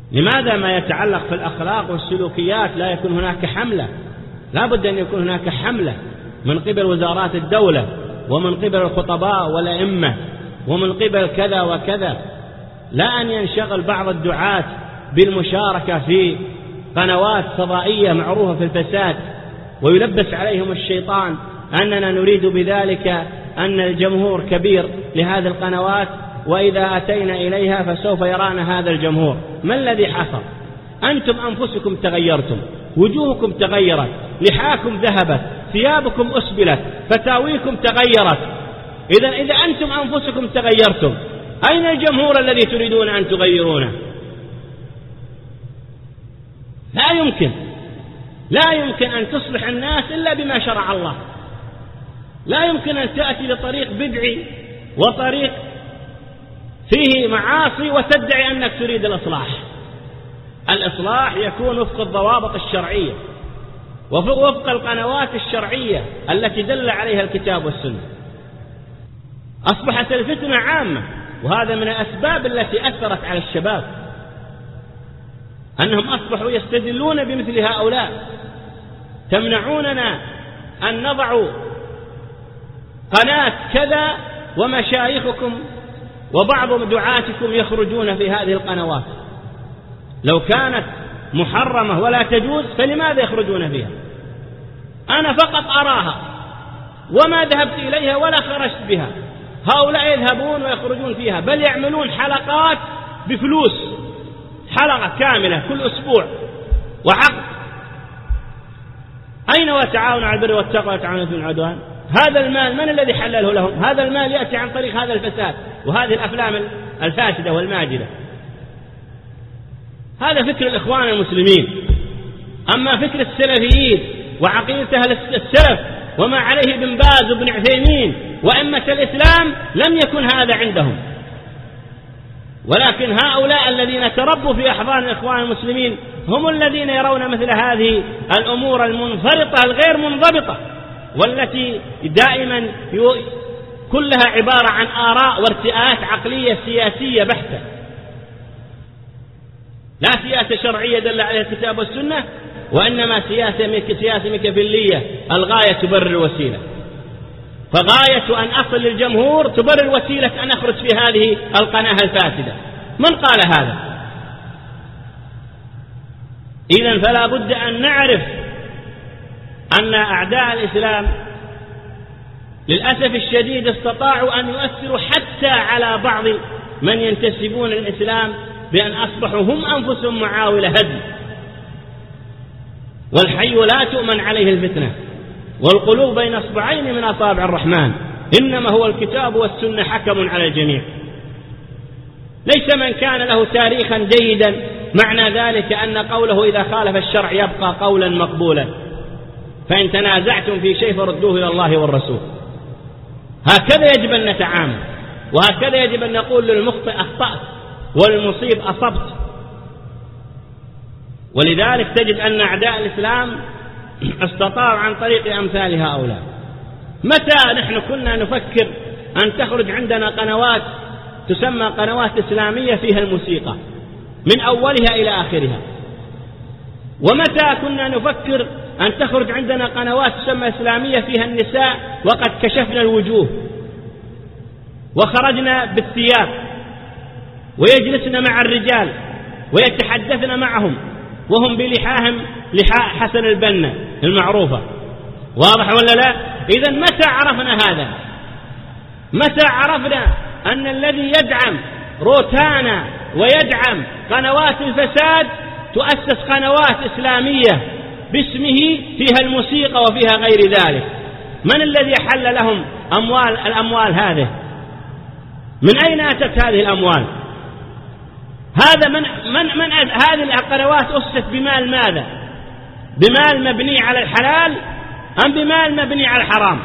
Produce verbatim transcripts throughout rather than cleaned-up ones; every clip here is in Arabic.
لماذا ما يتعلق في الأخلاق والسلوكيات لا يكون هناك حملة؟ لا بد أن يكون هناك حملة من قبل وزارات الدولة ومن قبل الخطباء والأئمة ومن قبل كذا وكذا، لا أن ينشغل بعض الدعاة بالمشاركة في قنوات فضائية معروفة في الفساد ويلبس عليهم الشيطان أننا نريد بذلك أن الجمهور كبير لهذه القنوات، وإذا أتينا إليها فسوف يرانا هذا الجمهور. ما الذي حصل؟ أنتم أنفسكم تغيرتم، وجوهكم تغيرت، لحاكم ذهبت، ثيابكم أسبلت، فتاويكم تغيرت. إذا إذا أنتم أنفسكم تغيرتم، أين الجمهور الذي تريدون أن تغيرونه؟ لا يمكن لا يمكن أن تصلح الناس إلا بما شرع الله. لا يمكن أن تأتي لطريق بدعي وطريق فيه معاصي وتدعي أنك تريد الإصلاح. الإصلاح يكون وفق الضوابط الشرعية ووفق القنوات الشرعية التي دل عليها الكتاب والسنة. أصبحت الفتنة عامة، وهذا من الأسباب التي أثرت على الشباب، أنهم أصبحوا يستدلون بمثل هؤلاء. تمنعوننا أن نضع قناة كذا ومشايخكم وبعض دعاتكم يخرجون في هذه القنوات. لو كانت محرمة ولا تجوز فلماذا يخرجون فيها؟ أنا فقط أراها وما ذهبت إليها ولا خرجت بها. هؤلاء يذهبون ويخرجون فيها، بل يعملون حلقات بفلوس، حلقة كاملة كل أسبوع وعقد. أين وتعاون على البر والتقوى وتعاونوا على العدوان؟ هذا المال من الذي حلله لهم؟ هذا المال يأتي عن طريق هذا الفساد وهذه الأفلام الفاسدة والماجدة. هذا فكر الإخوان المسلمين. أما فكر السلفيين وعقيدة أهل السلف وما عليه ابن باز وابن عثيمين وأئمة الإسلام لم يكن هذا عندهم، ولكن هؤلاء الذين تربوا في أحضان الإخوان المسلمين هم الذين يرون مثل هذه الأمور المنفرطة الغير منضبطة، والتي دائما كلها عبارة عن آراء وارتئاءات عقلية سياسية بحتة، لا سياسة شرعية دل عليها الكتاب والسنة، وإنما سياسة سياسة ميكافيلية، الغاية تبرر الوسيلة. فغاية أن أصل للجمهور تبرر وسيلة أن أخرج في هذه القناة الفاسدة. من قال هذا؟ إذن فلا بد أن نعرف أن أعداء الإسلام للأسف الشديد استطاعوا أن يؤثروا حتى على بعض من ينتسبون للإسلام بأن أصبحوا هم أنفسهم معاول هدم. والحي لا تؤمن عليه الفتنة، والقلوب بين أصبعين من أصابع الرحمن، إنما هو الكتاب والسنة حكم على الجميع. ليس من كان له تاريخا جيدا معنى ذلك أن قوله إذا خالف الشرع يبقى قولا مقبولا، فإن تنازعتم في شيء فردوه إلى الله والرسول. هكذا يجب أن نتعامل، وهكذا يجب أن نقول للمخطئ أخطأت والمصيب أصبت. ولذلك تجد أن أعداء الإسلام استطاعوا عن طريق أمثال هؤلاء. متى نحن كنا نفكر أن تخرج عندنا قنوات تسمى قنوات إسلامية فيها الموسيقى من أولها إلى آخرها؟ ومتى كنا نفكر أن تخرج عندنا قنوات تسمى إسلامية فيها النساء وقد كشفنا الوجوه وخرجنا بالثياب ويجلسن مع الرجال ويتحدثن معهم وهم بلحاهم لحاء حسن البنا المعروفة؟ واضح ولا لا؟ إذن متى عرفنا هذا؟ متى عرفنا أن الذي يدعم روتانا ويدعم قنوات الفساد تؤسس قنوات إسلامية باسمه فيها الموسيقى وفيها غير ذلك؟ من الذي حل لهم أموال الأموال هذه؟ من أين أتت هذه الأموال؟ هذا من من من هذه القنوات أسست بمال ماذا؟ بمال مبني على الحلال أم بمال مبني على الحرام؟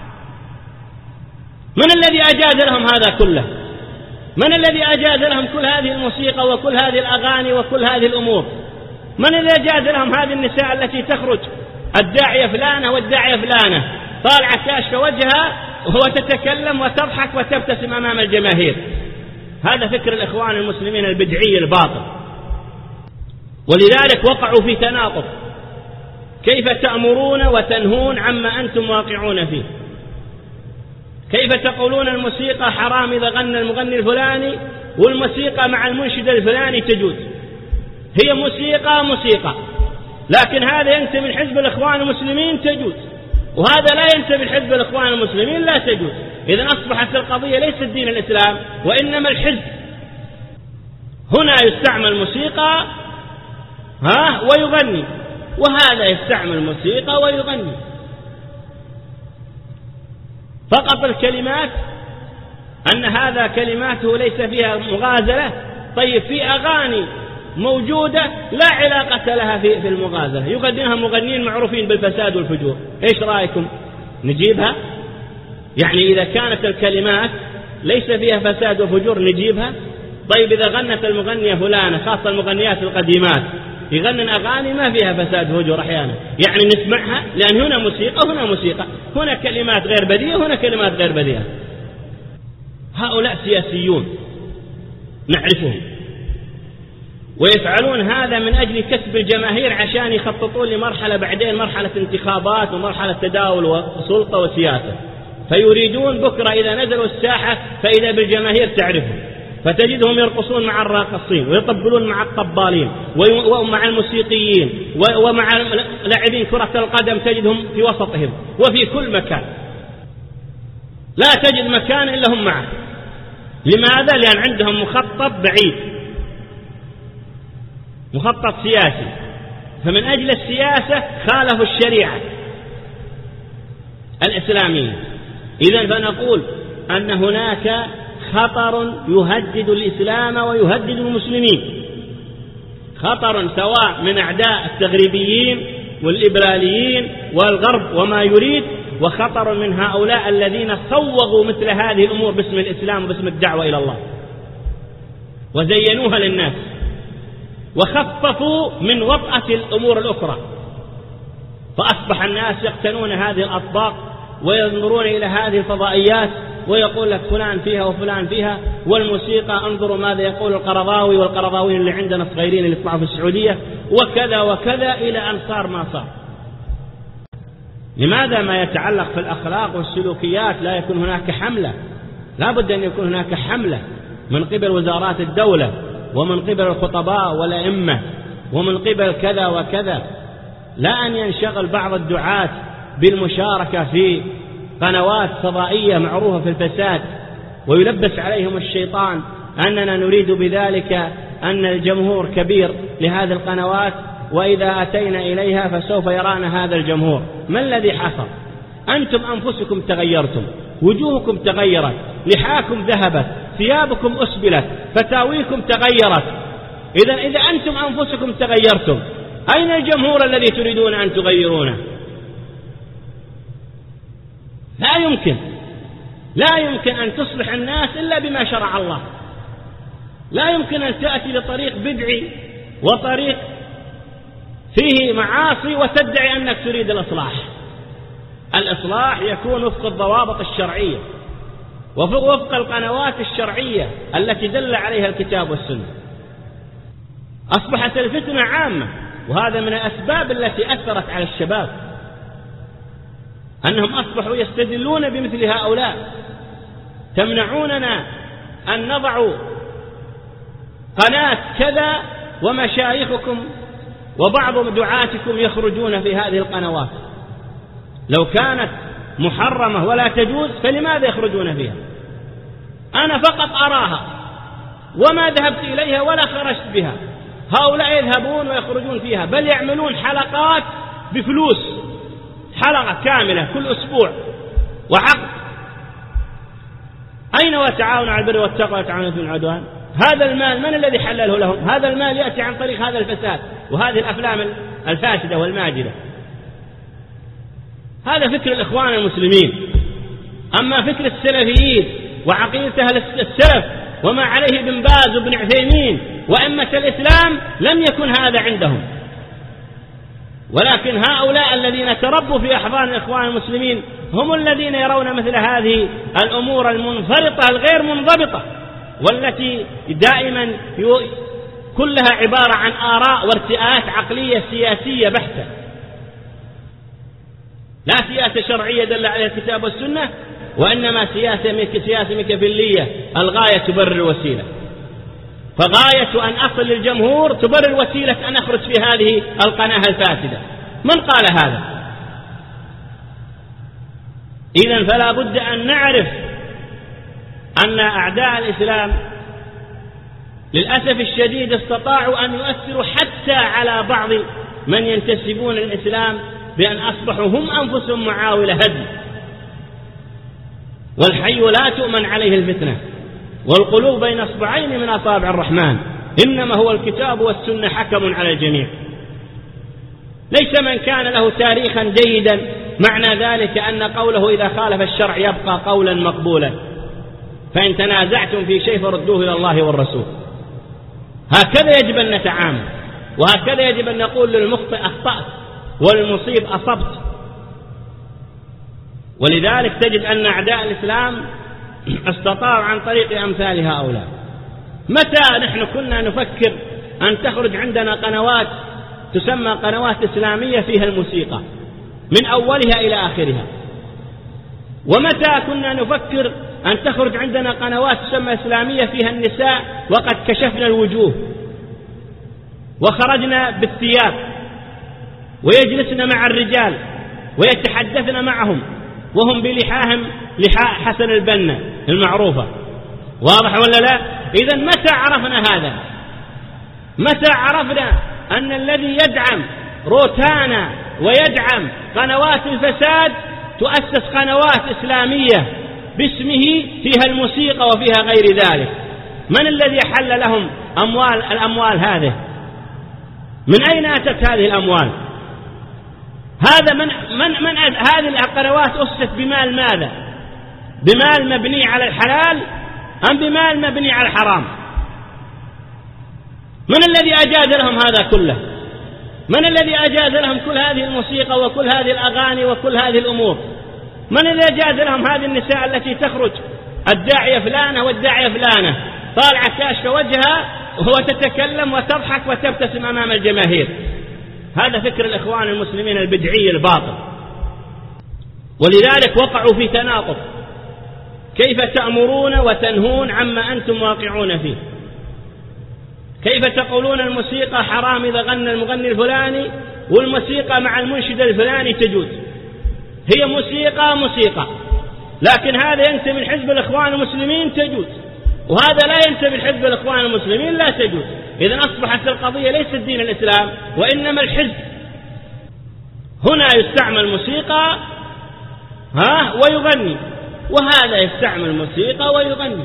من الذي أجاز لهم هذا كله؟ من الذي أجاز لهم كل هذه الموسيقى وكل هذه الأغاني وكل هذه الأمور؟ من الذي أجاز لهم هذه النساء التي تخرج الداعية فلانة والداعية فلانة طالعة كاشف وجهها وتتكلم وتضحك وتبتسم أمام الجماهير؟ هذا فكر الإخوان المسلمين البدعي الباطل. ولذلك وقعوا في تناقض، كيف تأمرون وتنهون عما أنتم واقعون فيه؟ كيف تقولون الموسيقى حرام إذا غنى المغني الفلاني والموسيقى مع المنشد الفلاني تجوز؟ هي موسيقى موسيقى، لكن هذا ينتمي من حزب الإخوان المسلمين تجوز، وهذا لا ينتمي من حزب الإخوان المسلمين لا تجوز. إذن أصبحت القضية ليست دين الإسلام وإنما الحزب. هنا يستعمل موسيقى ها ويغني، وهذا يستعمل موسيقى ويغني، فقط الكلمات أن هذا كلماته ليس فيها مغازلة. طيب في أغاني موجودة لا علاقة لها في في المغازلة، يغنيها مغنين معروفين بالفساد والفجور، إيش رأيكم نجيبها؟ يعني إذا كانت الكلمات ليس فيها فساد وفجور نجيبها؟ طيب إذا غنت المغنية فلانة، خاصة المغنيات القديمات، يغنن أغاني ما فيها فساد وفجور أحيانا، يعني نسمعها لأن هنا موسيقى هنا موسيقى، هنا كلمات غير بديهة هنا كلمات غير بديهة. هؤلاء سياسيون نعرفهم، ويفعلون هذا من أجل كسب الجماهير عشان يخططون لمرحلة بعدين، مرحلة انتخابات ومرحلة تداول وسلطة وسياسة، فيريدون بكرة إذا نزلوا الساحة فإذا بالجماهير تعرفهم، فتجدهم يرقصون مع الراقصين ويطبلون مع الطبالين ومع الموسيقيين ومع لاعبين كرة القدم، تجدهم في وسطهم وفي كل مكان، لا تجد مكان إلا هم معه. لماذا؟ لأن عندهم مخطط بعيد، مخطط سياسي، فمن أجل السياسة خالفوا الشريعة الإسلامية. إذن فنقول أن هناك خطر يهدد الإسلام ويهدد المسلمين، خطر سواء من أعداء التغريبيين والإبراليين والغرب وما يريد، وخطر من هؤلاء الذين صوغوا مثل هذه الأمور باسم الإسلام وباسم الدعوة إلى الله وزينوها للناس وخففوا من وطأة الأمور الأخرى، فأصبح الناس يقتنون هذه الأطباق وينظرون إلى هذه الفضائيات ويقول لك فلان فيها وفلان فيها، والموسيقى انظروا ماذا يقول القرضاوي والقرضاويين اللي عندنا الصغيرين اللي يطلعوا في السعودية وكذا وكذا، إلى أن صار ما صار. لماذا ما يتعلق في الأخلاق والسلوكيات لا يكون هناك حملة؟ لا بد أن يكون هناك حملة من قبل وزارات الدولة ومن قبل الخطباء والأئمة ومن قبل كذا وكذا، لا أن ينشغل بعض الدعاة بالمشاركة في قنوات فضائية معروفة في الفساد ويلبس عليهم الشيطان أننا نريد بذلك أن الجمهور كبير لهذه القنوات، وإذا أتينا إليها فسوف يرانا هذا الجمهور. ما الذي حصل؟ أنتم أنفسكم تغيرتم، وجوهكم تغيرت، لحاكم ذهبت، ثيابكم أسبلت، فتاويكم تغيرت. إذا إذا أنتم أنفسكم تغيرتم، أين الجمهور الذي تريدون أن تغيرونه؟ لا يمكن، لا يمكن أن تصلح الناس إلا بما شرع الله. لا يمكن أن تأتي لطريق بدعي وطريق فيه معاصي وتدعي أنك تريد الإصلاح. الإصلاح يكون وفق الضوابط الشرعية وفق القنوات الشرعية التي دل عليها الكتاب والسنة. أصبحت الفتنة عامة، وهذا من الأسباب التي أثرت على الشباب، أنهم أصبحوا يستدلون بمثل هؤلاء. تمنعوننا أن نضع قناة كذا ومشايخكم وبعض دعاتكم يخرجون في هذه القنوات، لو كانت محرمة ولا تجوز فلماذا يخرجون فيها؟ أنا فقط أراها وما ذهبت إليها ولا خرجت بها، هؤلاء يذهبون ويخرجون فيها، بل يعملون حلقات بفلوس، حلقة كاملة كل أسبوع وعقد. أين وتعاون على البر والتقوى وتعاونوا على العدوان؟ هذا المال من الذي حلله لهم؟ هذا المال يأتي عن طريق هذا الفساد وهذه الأفلام الفاسدة والماجدة. هذا فكر الإخوان المسلمين. أما فكر السلفيين وعقيدة أهل السلف وما عليه ابن باز وابن عثيمين وأئمة الإسلام لم يكن هذا عندهم، ولكن هؤلاء الذين تربوا في أحضان الإخوان المسلمين هم الذين يرون مثل هذه الأمور المنفرطة الغير منضبطة، والتي دائما كلها عبارة عن آراء وارتئاءات عقلية سياسية بحتة، لا سياسة شرعية دل عليها الكتاب والسنة، وإنما سياسة سياسة ميكافيلية، الغاية تبرر الوسيلة. فغاية أن أصل للجمهور تبرر وسيلة أن أخرج في هذه القناة الفاسدة. من قال هذا؟ إذن فلا بد أن نعرف أن أعداء الإسلام للأسف الشديد استطاعوا أن يؤثروا حتى على بعض من ينتسبون للإسلام بأن أصبحوا هم أنفسهم معاول هدم. والحي لا تؤمن عليه الفتنة، والقلوب بين أصبعين من أصابع الرحمن، إنما هو الكتاب والسنة حكم على الجميع. ليس من كان له تاريخا جيدا معنى ذلك أن قوله إذا خالف الشرع يبقى قولا مقبولا، فإن تنازعتم في شيء فردوه إلى الله والرسول. هكذا يجب أن نتعامل، وهكذا يجب أن نقول للمخطئ أخطأت والمصيب أصبت. ولذلك تجد أن أعداء الإسلام استطاعوا عن طريق أمثال هؤلاء. متى نحن كنا نفكر أن تخرج عندنا قنوات تسمى قنوات إسلامية فيها الموسيقى من أولها إلى آخرها؟ ومتى كنا نفكر أن تخرج عندنا قنوات تسمى إسلامية فيها النساء وقد كشفنا الوجوه وخرجنا بالثياب ويجلسن مع الرجال ويتحدثن معهم وهم بلحاهم لحاء حسن البنا المعروفة؟ واضح ولا لا؟ إذن متى عرفنا هذا؟ متى عرفنا أن الذي يدعم روتانا ويدعم قنوات الفساد تؤسس قنوات إسلامية باسمه فيها الموسيقى وفيها غير ذلك؟ من الذي حل لهم أموال الأموال هذه؟ من أين أتت هذه الأموال؟ هذا من من من هذه القنوات أسست بمال ماذا؟ بمال مبني على الحلال أم بمال مبني على الحرام؟ من الذي أجاز لهم هذا كله؟ من الذي أجاز لهم كل هذه الموسيقى وكل هذه الأغاني وكل هذه الأمور؟ من الذي أجاز لهم هذه النساء التي تخرج الداعية فلانة والداعية فلانة طالعة كاشف وجهها وتتكلم وتضحك وتبتسم أمام الجماهير؟ هذا فكر الإخوان المسلمين البدعي الباطل. ولذلك وقعوا في تناقض، كيف تأمرون وتنهون عما أنتم واقعون فيه؟ كيف تقولون الموسيقى حرام إذا غنى المغني الفلاني والموسيقى مع المنشد الفلاني تجوز؟ هي موسيقى موسيقى، لكن هذا ينتمي لحزب الإخوان المسلمين تجوز، وهذا لا ينتمي لحزب الإخوان المسلمين لا تجوز. إذن أصبحت القضية ليست دين الإسلام وإنما الحزب. هنا يستعمل موسيقى ها ويغني، وهذا يستعمل موسيقى ويغني،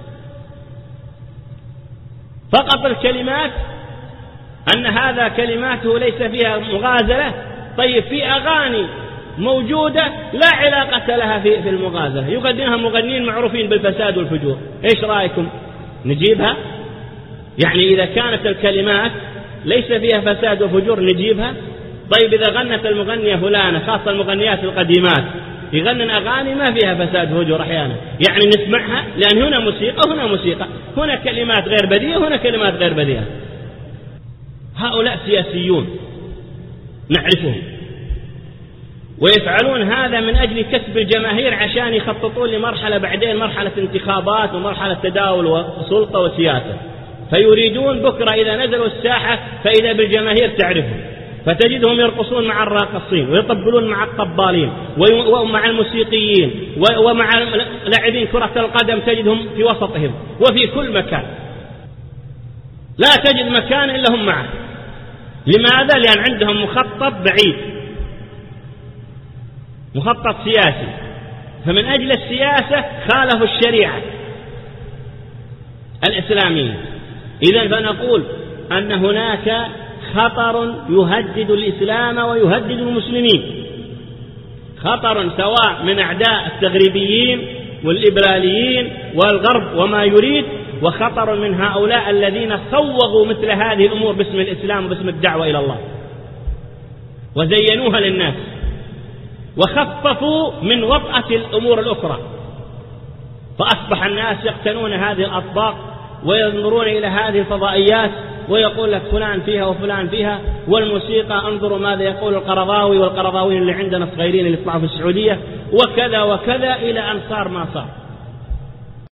فقط الكلمات أن هذا كلماته ليس فيها مغازلة. طيب في أغاني موجودة لا علاقة لها في في المغازلة، يغنيها مغنين معروفين بالفساد والفجور، إيش رأيكم نجيبها؟ يعني إذا كانت الكلمات ليس فيها فساد وفجور نجيبها؟ طيب إذا غنت المغنية فلانة، خاصة المغنيات القديمات، يغنن أغاني ما فيها فساد وفجور أحيانا، يعني نسمعها لأن هنا موسيقى وهنا موسيقى، هنا كلمات غير بديهة وهنا كلمات غير بديهة. هؤلاء سياسيون نعرفهم، ويفعلون هذا من أجل كسب الجماهير عشان يخططون لمرحلة بعدين مرحلة انتخابات ومرحلة تداول وسلطة وسياسة، فيريدون بكرة إذا نزلوا الساحة فإذا بالجماهير تعرفهم، فتجدهم يرقصون مع الراقصين ويطبلون مع الطبالين ومع الموسيقيين ومع لاعبين كرة القدم، تجدهم في وسطهم وفي كل مكان، لا تجد مكان إلا هم معه. لماذا؟ لأن عندهم مخطط بعيد، مخطط سياسي، فمن أجل السياسة خالفوا الشريعة الإسلامية. إذن فنقول أن هناك خطر يهدد الإسلام ويهدد المسلمين، خطر سواء من أعداء التغريبيين والليبراليين والغرب وما يريد، وخطر من هؤلاء الذين صوغوا مثل هذه الأمور باسم الإسلام وباسم الدعوة إلى الله وزينوها للناس وخففوا من وطأة الأمور الأخرى، فأصبح الناس يقتنون هذه الأطباق وينظرون إلى هذه الفضائيات ويقول لك فلان فيها وفلان فيها. والموسيقى انظروا ماذا يقول القرضاوي والقرضاويين اللي عندنا الصغيرين اللي يطلعوا في السعودية، وكذا وكذا، إلى أن صار ما صار.